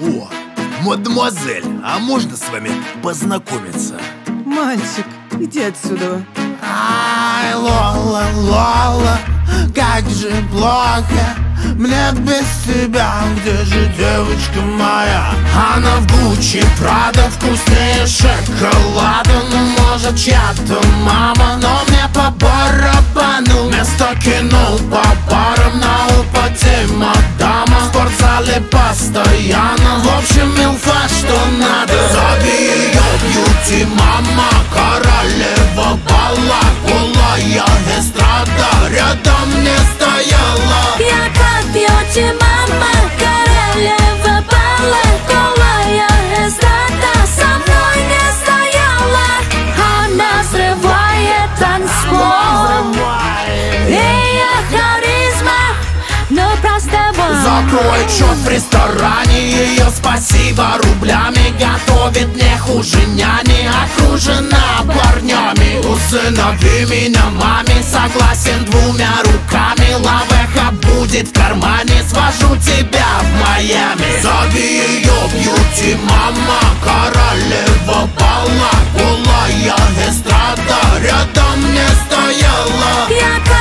О, мадемуазель, а можно с вами познакомиться? Мальчик, иди отсюда. Ай, Лола, Лола, как же плохо мне без тебя. Где же девочка моя? Она в Гуччи, Прада, вкуснее шоколада. Ну, может, чья-то мама, но мне по барабану. Место кинул по барам, на упаде мадама. В спортзале постоянно, в общем, милфа, что надо. Зови ее бьюти мама, королева бала. Голая эстрада рядом не стояла. Я как бьюти мама, королева бала. Голая эстрада со мной не стояла. Она взрывает танцпол. Ее харизма, ну просто вот. Закроет счет в ресторане, ее спасибо рублями. Готовит не хуже няни, окружена парнями. Усынови меня маме, согласен двумя руками. Лавеха будет в кармане, свожу тебя в Майами. Зови ее бьюти мама, королева бала. Голая эстрада рядом не стояла. Я